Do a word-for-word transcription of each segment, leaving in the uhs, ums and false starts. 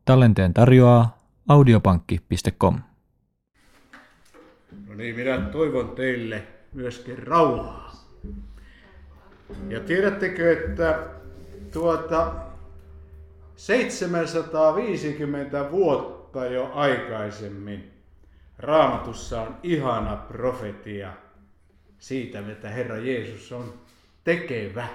Tallenteen tarjoaa audiopankki piste com. No niin, minä toivon teille myöskin rauhaa. Ja tiedättekö, että tuota seitsemänsataaviisikymmentä vuotta jo aikaisemmin Raamatussa on ihana profetia siitä, että Herra Jeesus on tekevä.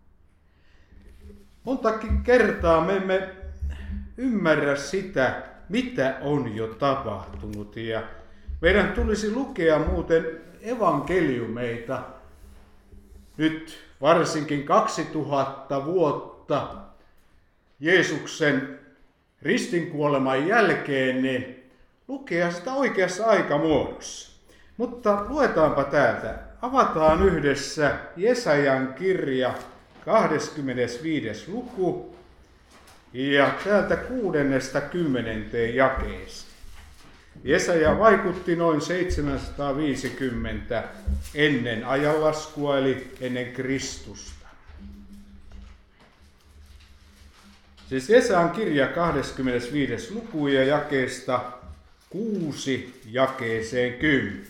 Montakin kertaa me emme ymmärrä sitä, mitä on jo tapahtunut. Ja meidän tulisi lukea muuten evankeliumeita nyt varsinkin kaksituhatta vuotta Jeesuksen ristinkuoleman jälkeen, niin lukea sitä oikeassa aikamuodossa. Mutta luetaanpa täältä. Avataan yhdessä Jesajan kirja kahdeskymmenesviides luku ja täältä kuudennesta kymmenenteen jakeeseen. Jesaja vaikutti noin seitsemänsataaviisikymmentä ennen ajanlaskua eli ennen Kristusta. Siis Jesajan kirja kahdeskymmenesviides luku ja jakeesta kuusi jakeeseen kymmenen.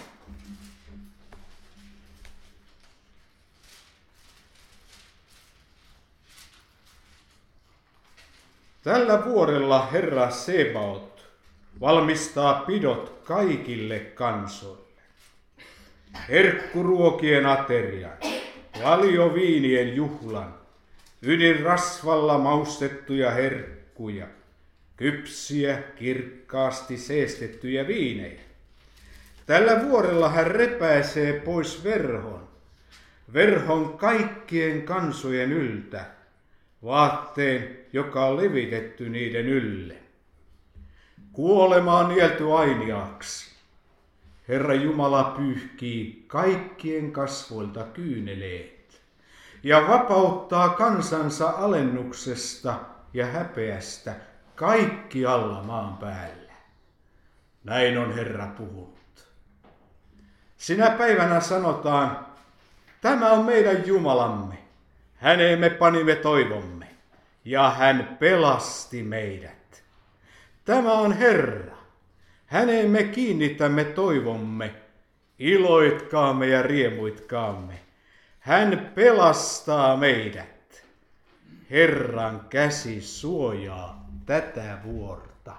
Tällä vuorella Herra Sebaot valmistaa pidot kaikille kansoille. Herkkuruokien aterian, valioviinien juhlan, ydinrasvalla maustettuja herkkuja, kypsiä, kirkkaasti seestettyjä viinejä. Tällä vuorella hän repäisee pois verhon, verhon kaikkien kansojen yltä, vaatteen, joka on levitetty niiden ylle. Kuolema on nielty ainiaaksi. Herra Jumala pyyhkii kaikkien kasvoilta kyyneleet ja vapauttaa kansansa alennuksesta ja häpeästä kaikkialla maan päällä. Näin on Herra puhunut. Sinä päivänä sanotaan, tämä on meidän Jumalamme. Häneen me panimme toivomme, ja hän pelasti meidät. Tämä on Herra. Häneen me kiinnitämme toivomme, iloitkaamme ja riemuitkaamme. Hän pelastaa meidät. Herran käsi suojaa tätä vuorta.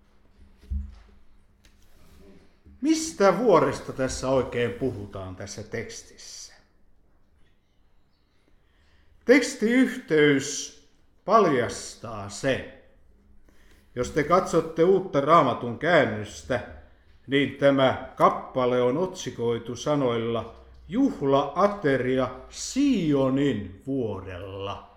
Mistä vuoresta tässä oikein puhutaan tässä tekstissä? Tekstiyhteys paljastaa se. Jos te katsotte uutta Raamatun käännöstä, niin tämä kappale on otsikoitu sanoilla juhla-ateria Sionin vuorella.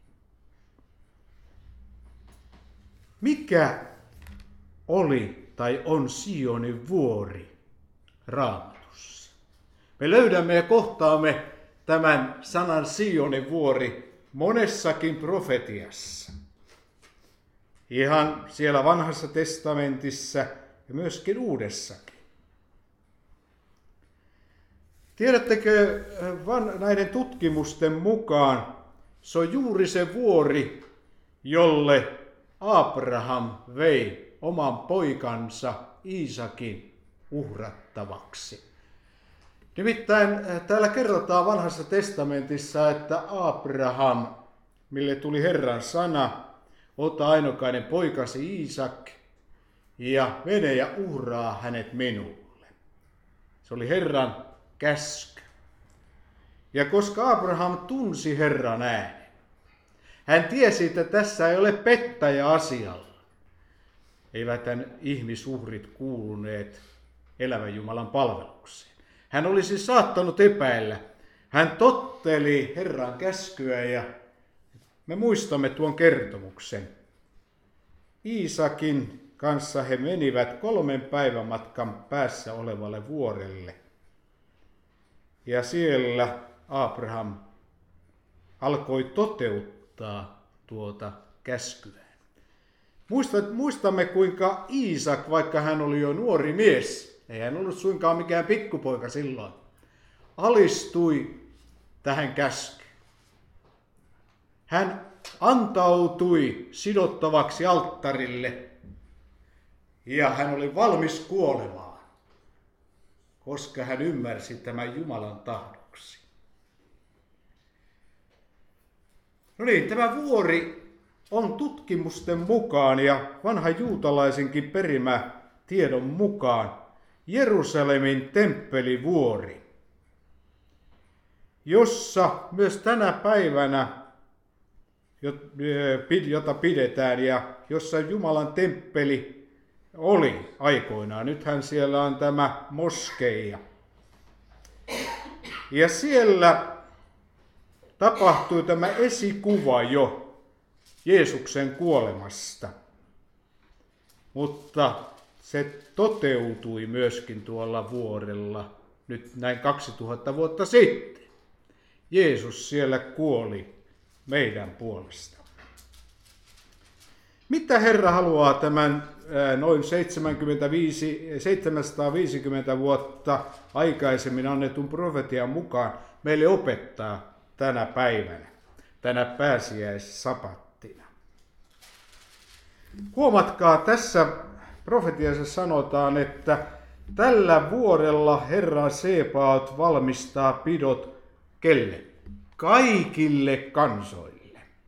Mikä oli tai on Sionin vuori Raamatussa? Me löydämme ja kohtaamme tämän sanan Sionin vuori monessakin profetiassa. Ihan siellä vanhassa testamentissa ja myöskin uudessakin. Tiedättekö, näiden tutkimusten mukaan se on juuri se vuori, jolle Abraham vei oman poikansa Iisakin uhrattavaksi. Nimittäin täällä kerrotaan vanhassa testamentissa, että Abraham, mille tuli Herran sana, ota ainokainen poikasi Iisak ja mene ja uhraa hänet minulle. Se oli Herran käsky. Ja koska Abraham tunsi Herran äänen, hän tiesi, että tässä ei ole pettäjä asialla. Eivät tämän ihmisuhrit kuuluneet elävän Jumalan palvelukseen. Hän olisi saattanut epäillä. Hän totteli Herran käskyä ja me muistamme tuon kertomuksen. Iisakin kanssa he menivät kolmen päivän matkan päässä olevalle vuorelle. Ja siellä Abraham alkoi toteuttaa tuota käskyä. Muistamme, kuinka Iisak, vaikka hän oli jo nuori mies, ei hän ollut suinkaan mikään pikkupoika silloin, alistui tähän käskyyn. Hän antautui sidottavaksi alttarille ja hän oli valmis kuolemaan, koska hän ymmärsi tämän Jumalan tahdoksi. No niin, tämä vuori on tutkimusten mukaan ja vanhan juutalaisenkin perimä tiedon mukaan Jerusalemin temppelivuori, jossa myös tänä päivänä, jota pidetään ja jossa Jumalan temppeli oli aikoinaan. Nythän siellä on tämä moskeija. Ja siellä tapahtui tämä esikuva jo Jeesuksen kuolemasta. Mutta se toteutui myöskin tuolla vuorella nyt näin kaksituhatta vuotta sitten. Jeesus siellä kuoli meidän puolesta. Mitä Herra haluaa tämän noin seitsemänkymmentäviisi, seitsemänsataaviisikymmentä vuotta aikaisemmin annetun profetian mukaan meille opettaa tänä päivänä, tänä pääsiäissapattina? Huomatkaa, tässä profetiassa sanotaan, että tällä vuodella Herra Sebaot valmistaa pidot kelle? Kaikille kansoille.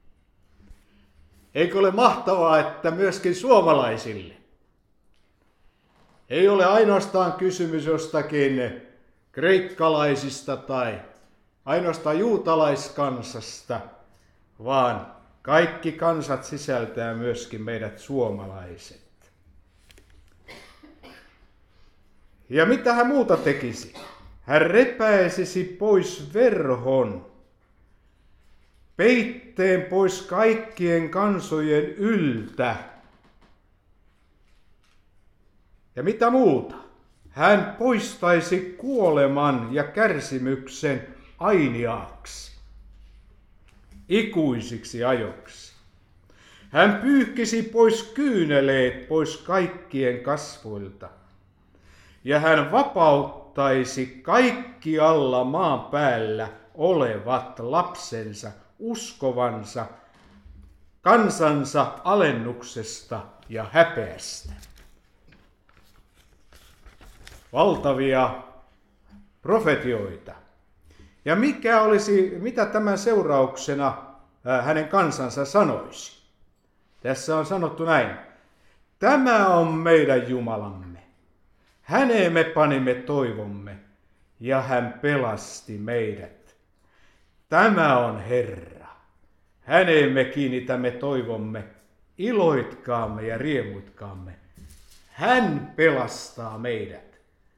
Eikö ole mahtavaa, että myöskin suomalaisille? Ei ole ainoastaan kysymys jostakin kreikkalaisista tai ainoastaan juutalaiskansasta, vaan kaikki kansat sisältää myöskin meidät suomalaiset. Ja mitä hän muuta tekisi? Hän repäisisi pois verhon, peitteen pois kaikkien kansojen yltä. Ja mitä muuta? Hän poistaisi kuoleman ja kärsimyksen ainiaaksi, ikuisiksi ajoksi. Hän pyyhkisi pois kyyneleet pois kaikkien kasvoilta. Ja hän vapauttaisi kaikkialla maan päällä olevat lapsensa, uskovansa, kansansa alennuksesta ja häpeästä. Valtavia profetioita. Ja mikä olisi, mitä tämän seurauksena hänen kansansa sanoisi? Tässä on sanottu näin. Tämä on meidän Jumalamme. Häneen me panimme toivomme ja hän pelasti meidät. Tämä on Herra. Häneen me kiinnitämme toivomme. Iloitkaamme ja riemuitkaamme. Hän pelastaa meidät.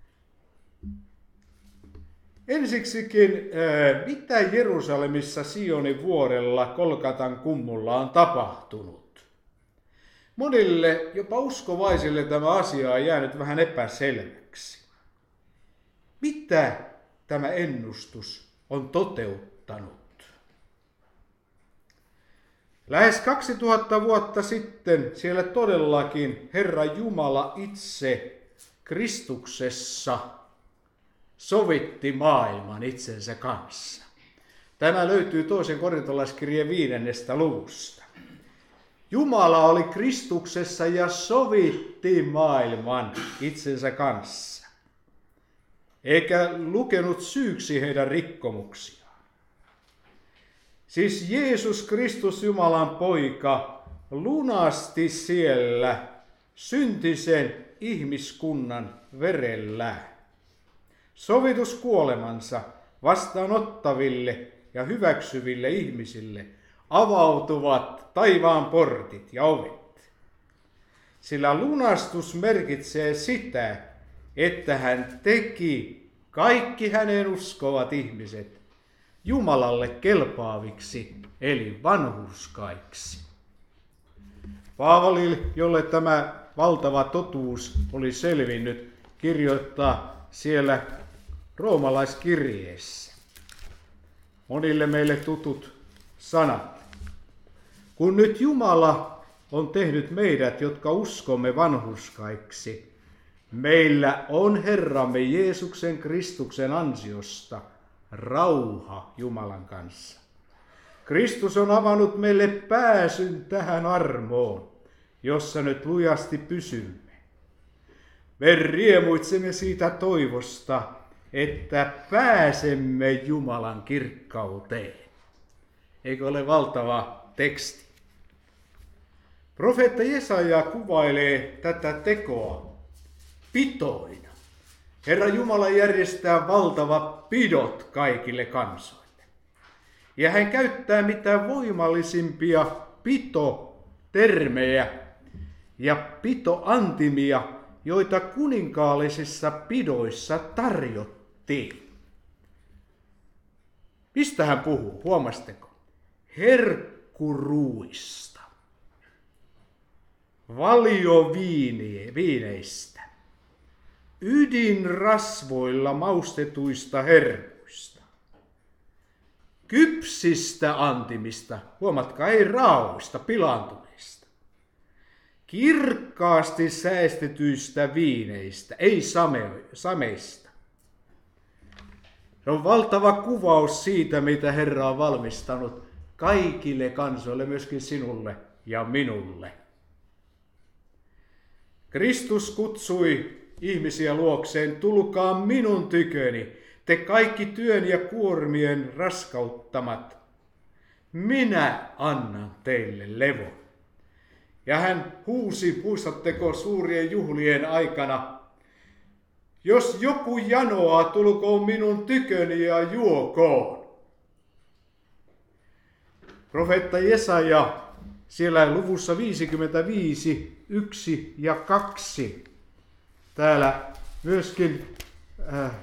Ensiksikin, mitä Jerusalemissa Sionin vuorella Kolkatan kummulla on tapahtunut? Monille, jopa uskovaisille, tämä asia on jäänyt vähän epäselväksi. Mitä tämä ennustus on toteuttanut? Lähes kaksituhatta vuotta sitten siellä todellakin Herra Jumala itse Kristuksessa sovitti maailman itsensä kanssa. Tämä löytyy toisen korintolaiskirjeen viidennestä luvusta. Jumala oli Kristuksessa ja sovitti maailman itsensä kanssa, eikä lukenut syyksi heidän rikkomuksiaan. Siis Jeesus Kristus, Jumalan poika, lunasti siellä syntisen ihmiskunnan verellä sovituskuolemansa vastaanottaville ja hyväksyville ihmisille avautuvat taivaan portit ja ovet. Sillä lunastus merkitsee sitä, että hän teki kaikki hänen uskovat ihmiset Jumalalle kelpaaviksi, eli vanhurskaiksi. Paavali, jolle tämä valtava totuus oli selvinnyt, kirjoittaa siellä roomalaiskirjeessä monille meille tutut sanat. Kun nyt Jumala on tehnyt meidät, jotka uskomme vanhurskaiksi, meillä on Herramme Jeesuksen Kristuksen ansiosta rauha Jumalan kanssa. Kristus on avannut meille pääsyn tähän armoon, jossa nyt lujasti pysymme. Me riemuitsemme siitä toivosta, että pääsemme Jumalan kirkkauteen. Eikö ole valtava teksti? Profeetta Jesaja kuvailee tätä tekoa pitoina. Herra Jumala järjestää valtavat pidot kaikille kansoille. Ja hän käyttää mitä voimallisimpia pitotermejä ja pitoantimia, joita kuninkaallisissa pidoissa tarjottiin. Mistä hän puhuu? Huomasitteko? Herkkuruista, valioviineistä, ydinrasvoilla maustetuista herkuista, kypsistä antimista, huomatkaa, ei raoista, pilaantuneista, kirkkaasti säestetyistä viineistä, ei same, sameista. Se on valtava kuvaus siitä, mitä Herra on valmistanut kaikille kansoille, myöskin sinulle ja minulle. Kristus kutsui ihmisiä luokseen, tulkaa minun tyköni, te kaikki työn ja kuormien raskauttamat. Minä annan teille levon. Ja hän huusi, muistatteko, suurien juhlien aikana, jos joku janoaa, tulkoon minun tyköni ja juokoon. Profeetta Jesaja siellä luvussa viisikymmentäviisi, yksi ja kaksi. Täällä myöskin äh, äh,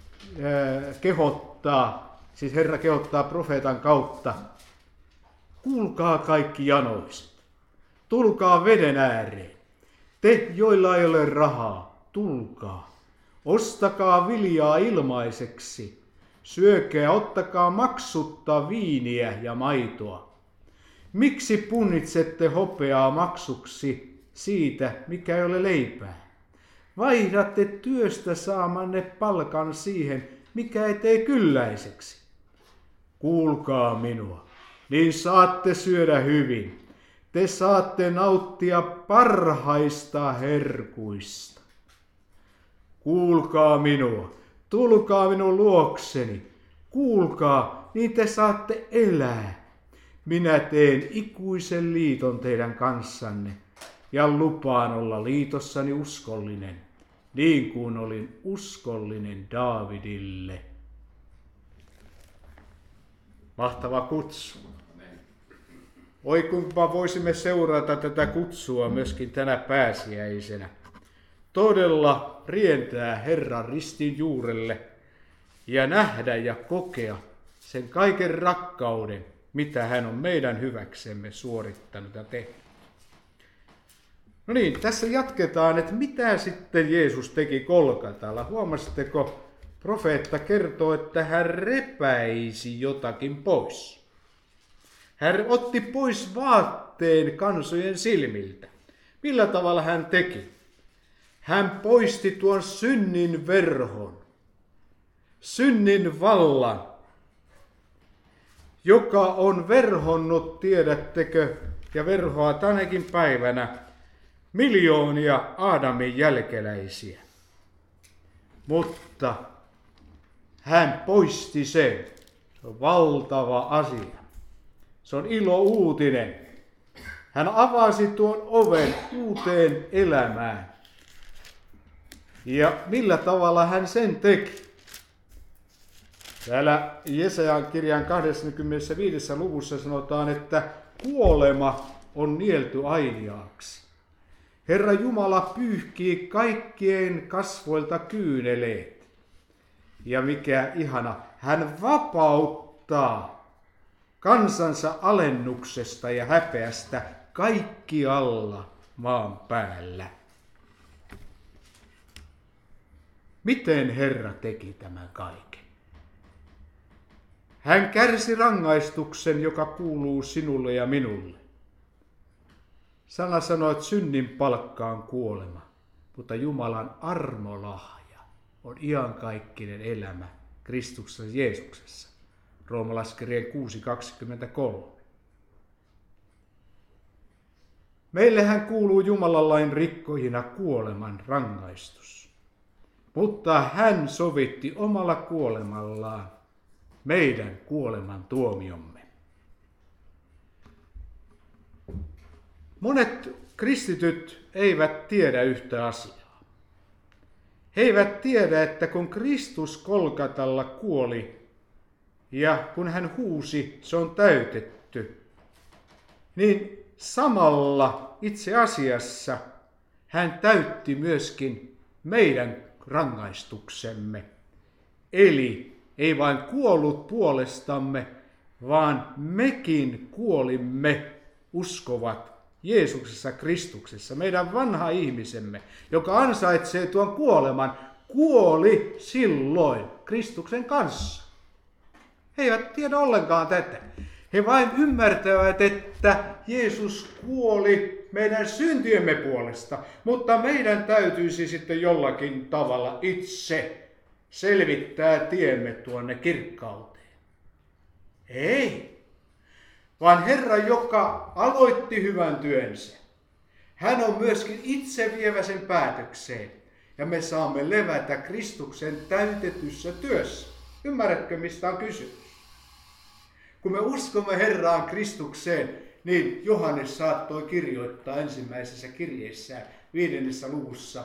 kehottaa, siis Herra kehottaa profeetan kautta. Kuulkaa kaikki janoiset, tulkaa veden ääreen. Te, joilla ei ole rahaa, tulkaa. Ostakaa viljaa ilmaiseksi. Syökää, ottakaa maksutta viiniä ja maitoa. Miksi punnitsette hopeaa maksuksi siitä, mikä ei ole leipää? Vaihdatte työstä saamanne palkan siihen, mikä ei tee kylläiseksi. Kuulkaa minua, niin saatte syödä hyvin. Te saatte nauttia parhaista herkuista. Kuulkaa minua, tulkaa minun luokseni. Kuulkaa, niin te saatte elää. Minä teen ikuisen liiton teidän kanssanne ja lupaan olla liitossani uskollinen, niin kuin olin uskollinen Daavidille. Mahtava kutsu. Oi kuinka voisimme seurata tätä kutsua myöskin tänä pääsiäisenä. Todella rientää Herran ristin juurelle ja nähdä ja kokea sen kaiken rakkauden, mitä hän on meidän hyväksemme suorittanut ja tehnyt. No niin, tässä jatketaan, että mitä sitten Jeesus teki Golgatalla. Huomasitteko, profeetta kertoo, että hän repäisi jotakin pois. Hän otti pois vaatteen kansojen silmiltä. Millä tavalla hän teki? Hän poisti tuon synnin verhon, synnin vallan, joka on verhonnut, tiedättekö, ja verhoa tänäkin päivänä miljoonia Aadamin jälkeläisiä. Mutta hän poisti sen. Se on valtava asia. Se on ilo uutinen. Hän avasi tuon oven uuteen elämään. Ja millä tavalla hän sen teki? Täällä Jesajan kirjan kaksikymmentäviisi luvussa sanotaan, että kuolema on nielty ainiaaksi. Herra Jumala pyyhkii kaikkien kasvoilta kyyneleet. Ja mikä ihana, hän vapauttaa kansansa alennuksesta ja häpeästä kaikkialla maan päällä. Miten Herra teki tämän kaiken? Hän kärsi rangaistuksen, joka kuuluu sinulle ja minulle. Sana sanoo, että synnin palkka on kuolema, mutta Jumalan armolahja on iankaikkinen elämä Kristuksessa Jeesuksessa. Roomalaiskirjeen kuusi kaksikymmentäkolme. Meillehän kuuluu Jumalan lain rikkojina kuoleman rangaistus, mutta hän sovitti omalla kuolemallaan meidän kuoleman tuomiomme. Monet kristityt eivät tiedä yhtä asiaa. He eivät tiedä, että kun Kristus Golgatalla kuoli ja kun hän huusi, se on täytetty, niin samalla itse asiassa hän täytti myöskin meidän rangaistuksemme. Eli ei vain kuollut puolestamme, vaan mekin kuolimme uskovat Jeesuksessa Kristuksessa. Meidän vanha ihmisemme, joka ansaitsee tuon kuoleman, kuoli silloin Kristuksen kanssa. He eivät tiedä ollenkaan tätä. He vain ymmärtävät, että Jeesus kuoli meidän syntiemme puolesta, mutta meidän täytyisi sitten jollakin tavalla itse selvittää tiemme tuonne kirkkauteen. Ei, vaan Herra, joka aloitti hyvän työnsä, hän on myöskin itse vievä sen päätökseen ja me saamme levätä Kristuksen täytetyssä työssä. Ymmärrätkö, mistä on kysymys? Kun me uskomme Herraan Kristukseen, niin Johannes saattoi kirjoittaa ensimmäisessä kirjeessään viidennessä luvussa,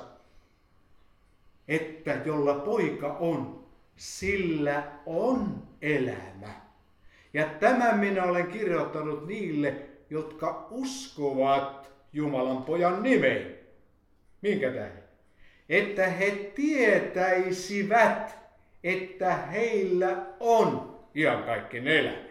että jolla poika on, sillä on elämä. Ja tämän minä olen kirjoittanut niille, jotka uskovat Jumalan pojan nimeen. Minkä tähden? Että he tietäisivät, että heillä on iankaikkinen elämä.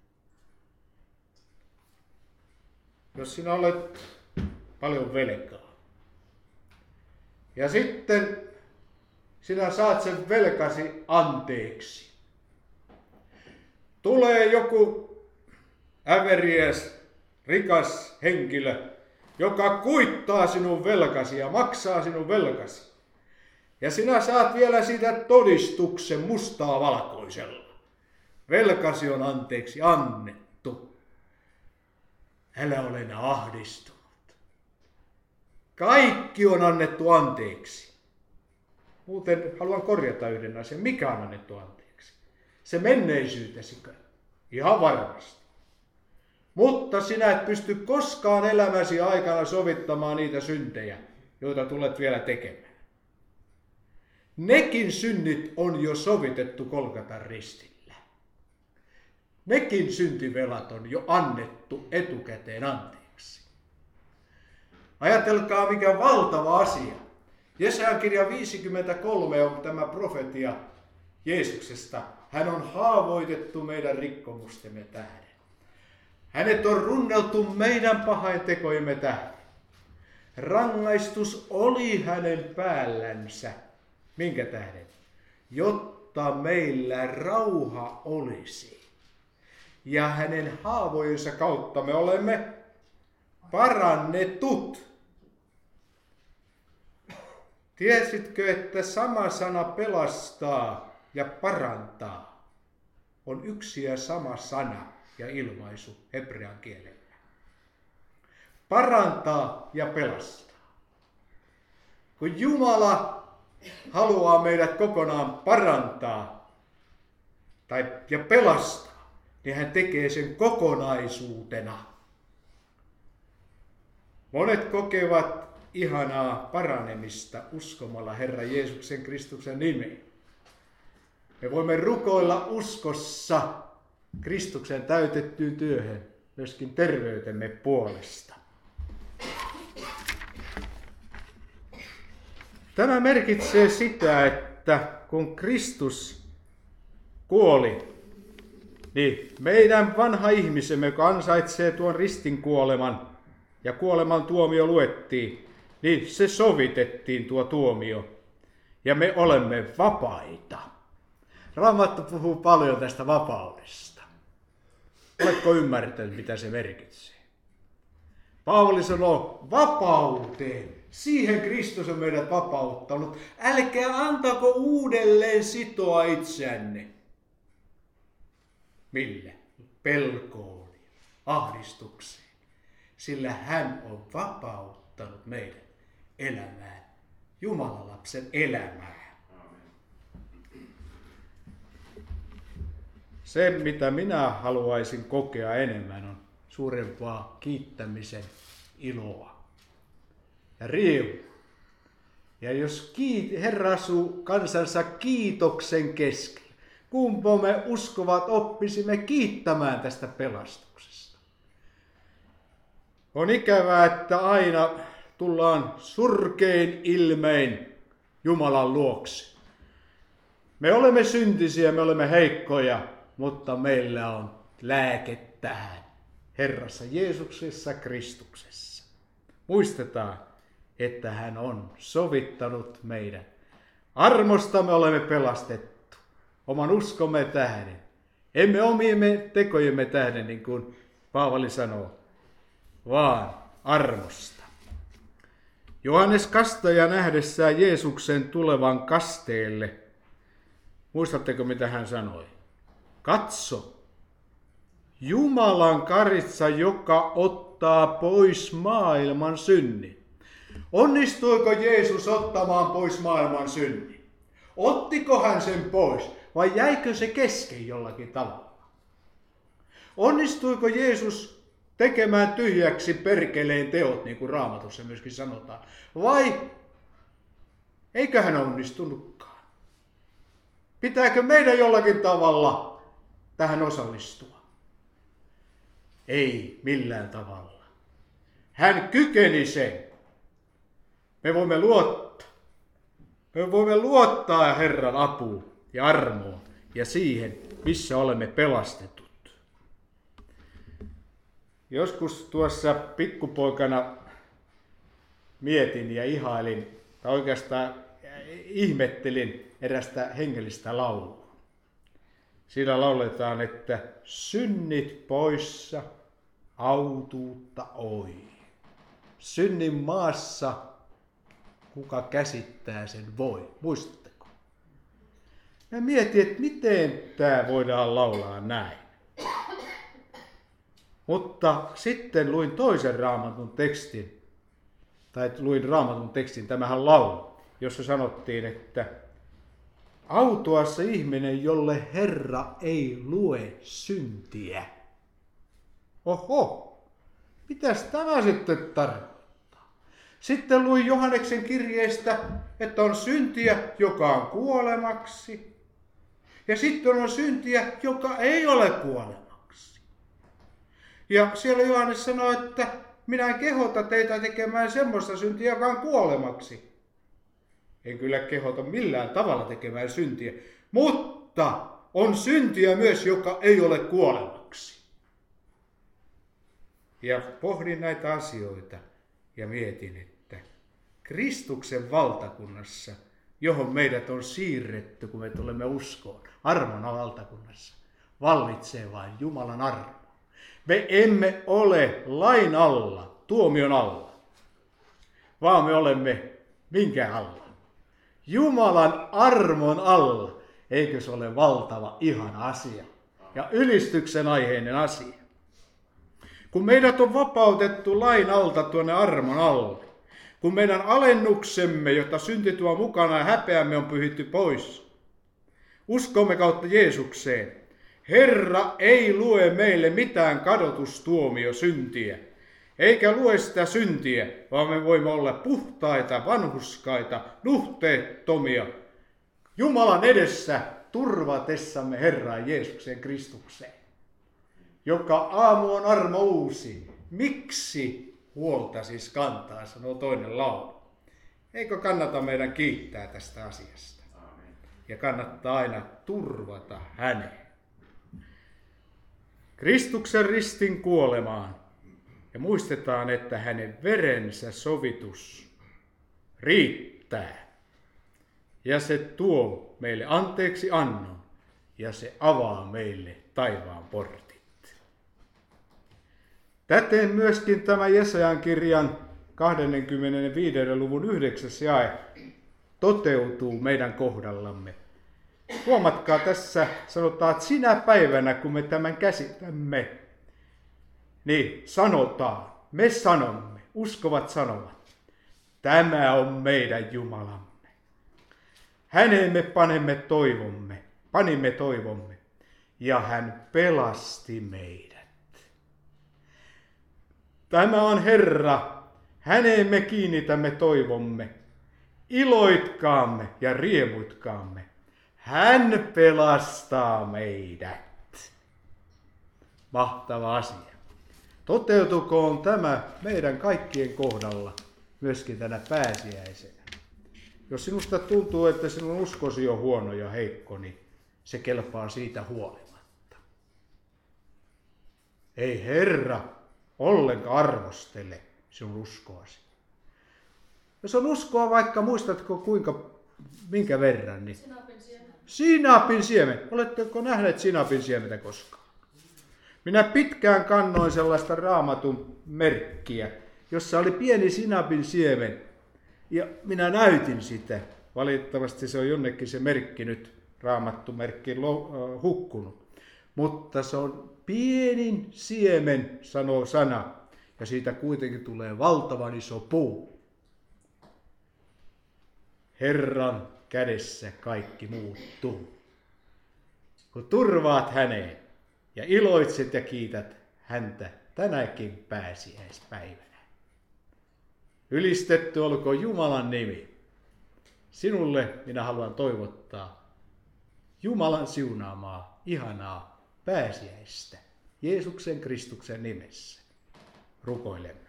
Jos sinä olet paljon velkaa ja sitten sinä saat sen velkasi anteeksi. Tulee joku äveriäs, rikas henkilö, joka kuittaa sinun velkasi ja maksaa sinun velkasi. Ja sinä saat vielä siitä todistuksen mustaa valkoisella. Velkasi on anteeksi annettu. Älä ole enää ahdistunut. Kaikki on annettu anteeksi. Muuten haluan korjata yhden asian. Mikä on annettu anteeksi? Se menneisyytesikö? Ihan varmasti. Mutta sinä et pysty koskaan elämäsi aikana sovittamaan niitä syntejä, joita tulet vielä tekemään. Nekin synnit on jo sovitettu Golgatan ristillä. Nekin syntivelat on jo annettu etukäteen anteeksi. Ajatelkaa, mikä valtava asia. Jesajan kirja viisikymmentäkolme on tämä profetia Jeesuksesta. Hän on haavoitettu meidän rikkomustemme tähden. Hänet on runneltu meidän pahaintekojemme tähden. Rangaistus oli hänen päällänsä. Minkä tähden? Jotta meillä rauha olisi. Ja hänen haavojensa kautta me olemme parannetut. Tiesitkö, että sama sana pelastaa ja parantaa on yksi ja sama sana ja ilmaisu hebrean kielellä? Parantaa ja pelastaa. Kun Jumala haluaa meidät kokonaan parantaa tai ja pelastaa, niin hän tekee sen kokonaisuutena. Monet kokevat ihanaa paranemista uskomalla Herra Jeesuksen Kristuksen nimeen. Me voimme rukoilla uskossa Kristuksen täytettyyn työhön myöskin terveytemme puolesta. Tämä merkitsee sitä, että kun Kristus kuoli, niin meidän vanha ihmisemme, joka ansaitsee tuon ristin kuoleman ja kuoleman tuomio luettiin, niin se sovitettiin tuo tuomio ja me olemme vapaita. Raamattu puhuu paljon tästä vapaudesta. Oletko ymmärtänyt, mitä se merkitsee? Paavali sanoo vapauteen. Siihen Kristus on meidät vapauttanut. Älkää antako uudelleen sitoa itseänne. Mille? Pelkoon, ahdistukseen. Sillä hän on vapauttanut meidät elämään Jumalan lapsen elämää. Se, mitä minä haluaisin kokea enemmän, on suurempaa kiittämisen iloa ja riemua. Ja jos kiit- Herra asuu kansansa kiitoksen keskellä, kumpo me uskovat oppisimme kiittämään tästä pelastuksesta. On ikävää, että aina tullaan surkein ilmein Jumalan luokse. Me olemme syntisiä, me olemme heikkoja, mutta meillä on lääke tähän Herrassa Jeesuksessa Kristuksessa. Muistetaan, että hän on sovittanut meidän. Armosta me olemme pelastettu, oman uskomme tähden. Emme omiemme tekojemme tähden, niin kuin Paavali sanoo, vaan armosta. Johannes kastaja nähdessään Jeesuksen tulevan kasteelle, muistatteko mitä hän sanoi? Katso, Jumalan karitsa, joka ottaa pois maailman synnin. Onnistuiko Jeesus ottamaan pois maailman synnin? Ottiko hän sen pois vai jäikö se kesken jollakin tavalla? Onnistuiko Jeesus tekemään tyhjäksi perkeleen teot, niin kuin Raamatussa myöskin sanotaan? Vai eikö hän onnistunutkaan? Pitääkö meidän jollakin tavalla tähän osallistua? Ei millään tavalla. Hän kykeni sen. Me voimme luottaa. Me voimme luottaa Herran apuun ja armoon ja siihen, missä olemme pelastetut. Joskus tuossa pikkupoikana mietin ja ihailin, tai oikeastaan ihmettelin erästä hengellistä laulua. Siinä lauletaan, että synnit poissa, autuutta oi. Synnin maassa kuka käsittää sen voi. Muistatteko? Mä mietin, että miten tämä voidaan laulaa näin. Mutta sitten luin toisen Raamatun tekstin, tai luin Raamatun tekstin, tämähän laulu, jossa sanottiin, että autuassa ihminen, jolle Herra ei lue syntiä. Oho, mitäs tämä sitten tarkoittaa? Sitten luin Johanneksen kirjeestä, että on syntiä, joka on kuolemaksi. Ja sitten on syntiä, joka ei ole kuolemaksi. Ja siellä Johannes sanoi, että minä en kehota teitä tekemään semmoista syntiä, joka on kuolemaksi. En kyllä kehota millään tavalla tekemään syntiä, mutta on syntiä myös, joka ei ole kuolemaksi. Ja pohdin näitä asioita ja mietin, että Kristuksen valtakunnassa, johon meidät on siirretty, kun me tulemme uskoon, armon valtakunnassa, vallitsee vain Jumalan armo. Me emme ole lain alla, tuomion alla, vaan me olemme minkä alla? Jumalan armon alla. Eikö se ole valtava, ihana asia ja ylistyksen aiheinen asia? Kun meidät on vapautettu lain alta tuonne armon alle, kun meidän alennuksemme, jota synti tuo mukana ja häpeämme on pyhitty pois, uskomme kautta Jeesukseen, Herra ei lue meille mitään kadotustuomio syntiä, eikä lue sitä syntiä, vaan me voimme olla puhtaita, vanhurskaita, nuhteettomia, Jumalan edessä turvatessamme Herraan Jeesuksen Kristukseen, joka aamu on armo uusi. Miksi huolta siis kantaa, sanoo toinen laulu. Eikö kannata meidän kiittää tästä asiasta? Amen. Ja kannattaa aina turvata häneen. Kristuksen ristin kuolemaan. Ja muistetaan, että hänen verensä sovitus riittää. Ja se tuo meille anteeksi annon. Ja se avaa meille taivaan portit. Täten myöskin tämä Jesajan kirjan kaksikymmentäviisi luvun yhdeksäs jae toteutuu meidän kohdallamme. Huomatkaa tässä, sanotaan, että sinä päivänä, kun me tämän käsitämme, niin sanotaan, me sanomme, uskovat sanovat, tämä on meidän Jumalamme. Häneen me panemme toivomme, panimme toivomme, ja hän pelasti meidät. Tämä on Herra, häneen me kiinnitämme toivomme, iloitkaamme ja riemuitkaamme. Hän pelastaa meidät. Mahtava asia. Toteutukoon tämä meidän kaikkien kohdalla myöskin tänä pääsiäisenä. Jos sinusta tuntuu, että sinun uskosi on huono ja heikko, niin se kelpaa siitä huolimatta. Ei Herra ollenkaan arvostele sinun uskoasi. Jos on uskoa vaikka, muistatko kuinka, minkä verran, niin Sinapin siemen. Sinapin siemen. Oletteko nähneet sinapin siementä koskaan? Minä pitkään kannoin sellaista Raamatun merkkiä, jossa oli pieni sinapin siemen. Ja minä näytin sitä. Valitettavasti se on jonnekin se merkki nyt, Raamattu-merkki, hukkunut. Mutta se on pienin siemen, sanoo sana. Ja siitä kuitenkin tulee valtavan iso puu. Herran kädessä kaikki muuttuu. Kun turvaat häneen ja iloitset ja kiität häntä tänäkin pääsiäispäivänä. Ylistetty olkoon Jumalan nimi. Sinulle minä haluan toivottaa Jumalan siunaamaa, ihanaa pääsiäistä Jeesuksen Kristuksen nimessä. Rukoilemme.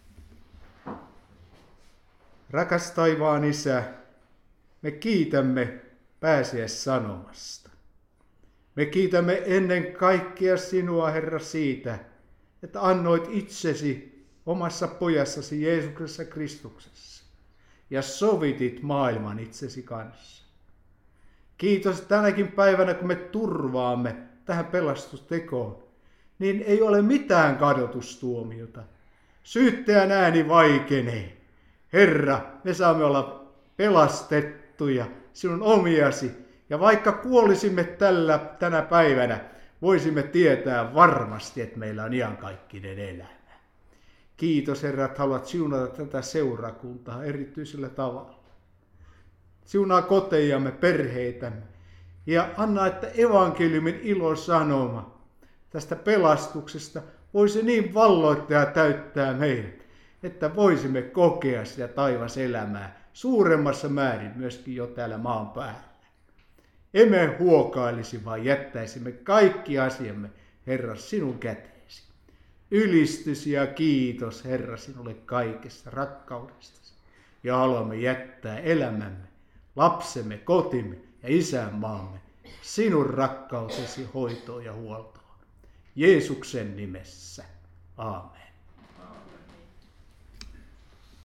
Rakas taivaan Isä, me kiitämme pääsiäissanomasta. Me kiitämme ennen kaikkea sinua, Herra, siitä, että annoit itsesi omassa pojassasi Jeesuksessa Kristuksessa ja sovitit maailman itsesi kanssa. Kiitos tänäkin päivänä, kun me turvaamme tähän pelastustekoon, niin ei ole mitään kadotustuomiota. Syyttäjän ääni vaikenee. Herra, me saamme olla pelastettuja sinun omiasi, ja vaikka kuolisimme tällä, tänä päivänä, voisimme tietää varmasti, että meillä on iankaikkinen elämä. Kiitos, Herra, että haluat siunata tätä seurakuntaa erityisellä tavalla. Siunaa kotejamme, perheitämme, ja anna, että evankeliumin ilosanoma tästä pelastuksesta voisi niin valloittaa ja täyttää meidät, että voisimme kokea sitä taivaselämää suuremmassa määrin myöskin jo täällä maan päällä. Emme huokailisi, vaan jättäisimme kaikki asiamme, Herra, sinun käteesi. Ylistys ja kiitos, Herra, sinulle kaikesta rakkaudestasi. Ja haluamme jättää elämämme, lapsemme, kotimme ja isänmaamme sinun rakkautesi hoitoon ja huoltoon. Jeesuksen nimessä. Aamen.